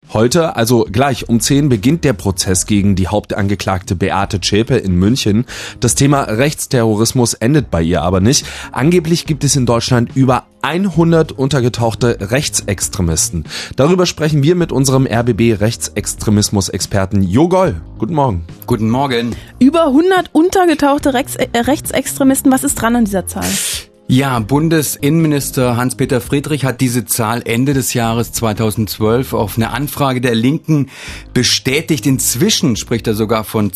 Heute, also gleich um 10, beginnt der Prozess gegen die Hauptangeklagte Beate Zschäpe in München. Das Thema Rechtsterrorismus endet bei ihr aber nicht. Angeblich gibt es in Deutschland über 100 untergetauchte Rechtsextremisten. Darüber sprechen wir mit unserem RBB-Rechtsextremismus-Experten Jo Goll. Guten Morgen. Guten Morgen. Über 100 untergetauchte Rechtsextremisten. Was ist dran an dieser Zahl? Ja, Bundesinnenminister Hans-Peter Friedrich hat diese Zahl Ende des Jahres 2012 auf eine Anfrage der Linken bestätigt. Inzwischen spricht er sogar von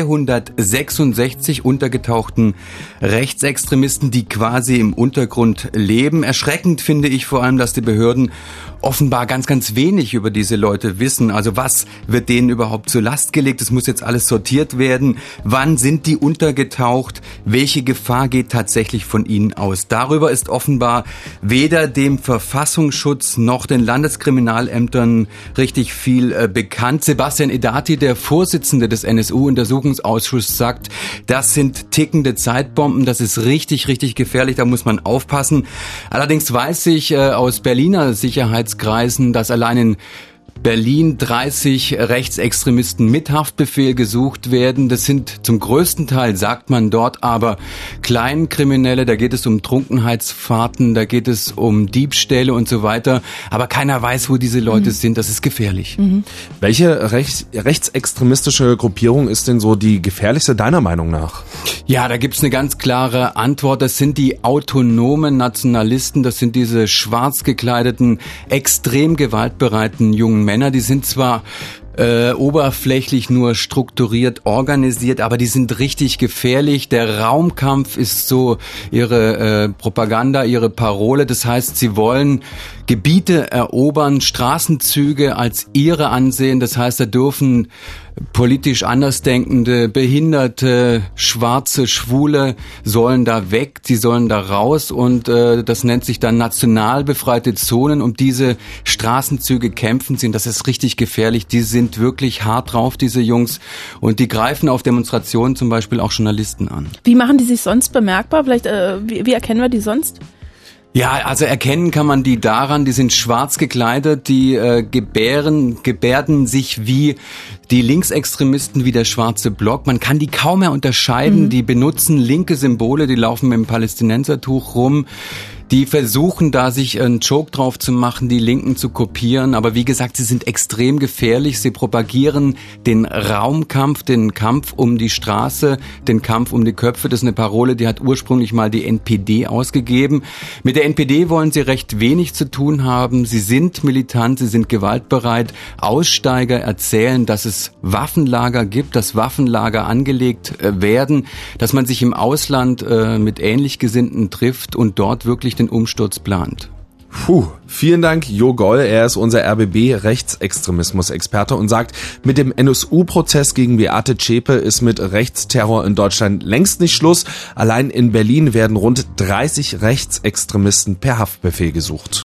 266 untergetauchten Rechtsextremisten, die quasi im Untergrund leben. Erschreckend finde ich vor allem, dass die Behörden offenbar ganz, ganz wenig über diese Leute wissen. Also was wird denen überhaupt zur Last gelegt? Es muss jetzt alles sortiert werden. Wann sind die untergetaucht? Welche Gefahr geht tatsächlich von ihnen aus? Darüber ist offenbar weder dem Verfassungsschutz noch den Landeskriminalämtern richtig viel bekannt. Sebastian Edati, der Vorsitzende des NSU-Untersuchungsausschusses, sagt, das sind tickende Zeitbomben, das ist richtig, richtig gefährlich, da muss man aufpassen. Allerdings weiß ich aus Berliner Sicherheitskreisen, dass allein in Berlin 30 Rechtsextremisten mit Haftbefehl gesucht werden. Das sind zum größten Teil, sagt man dort, aber Kleinkriminelle. Da geht es um Trunkenheitsfahrten, da geht es um Diebstähle und so weiter. Aber keiner weiß, wo diese Leute sind. Das ist gefährlich. Welche rechtsextremistische Gruppierung ist denn so die gefährlichste deiner Meinung nach? Ja, da gibt's eine ganz klare Antwort. Das sind die autonomen Nationalisten. Das sind diese schwarz gekleideten, extrem gewaltbereiten jungen Männer. Die sind zwar oberflächlich nur strukturiert organisiert, aber die sind richtig gefährlich. Der Raumkampf ist so ihre Propaganda, ihre Parole. Das heißt, sie wollen Gebiete erobern, Straßenzüge als ihre ansehen. Das heißt, da dürfen politisch Andersdenkende, Behinderte, Schwarze, Schwule sollen da weg, sie sollen da raus und das nennt sich dann national befreite Zonen. Um diese Straßenzüge kämpfen sie und das ist richtig gefährlich. Die sind wirklich hart drauf, diese Jungs, und die greifen auf Demonstrationen zum Beispiel auch Journalisten an. Wie machen die sich sonst bemerkbar? Vielleicht, wie erkennen wir die sonst? Ja, also erkennen kann man die daran, die sind schwarz gekleidet, die gebärden sich wie die Linksextremisten, wie der schwarze Block. Man kann die kaum mehr unterscheiden, die benutzen linke Symbole, die laufen mit dem Palästinensertuch rum. Die versuchen da, sich einen Joke drauf zu machen, die Linken zu kopieren. Aber wie gesagt, sie sind extrem gefährlich. Sie propagieren den Raumkampf, den Kampf um die Straße, den Kampf um die Köpfe. Das ist eine Parole, die hat ursprünglich mal die NPD ausgegeben. Mit der NPD wollen sie recht wenig zu tun haben. Sie sind militant, sie sind gewaltbereit. Aussteiger erzählen, dass es Waffenlager gibt, dass Waffenlager angelegt werden, dass man sich im Ausland mit Ähnlichgesinnten trifft und dort wirklich den Umsturz plant. Vielen Dank, Jo Goll. Er ist unser RBB-Rechtsextremismus-Experte und sagt, mit dem NSU-Prozess gegen Beate Zschäpe ist mit Rechtsterror in Deutschland längst nicht Schluss. Allein in Berlin werden rund 30 Rechtsextremisten per Haftbefehl gesucht.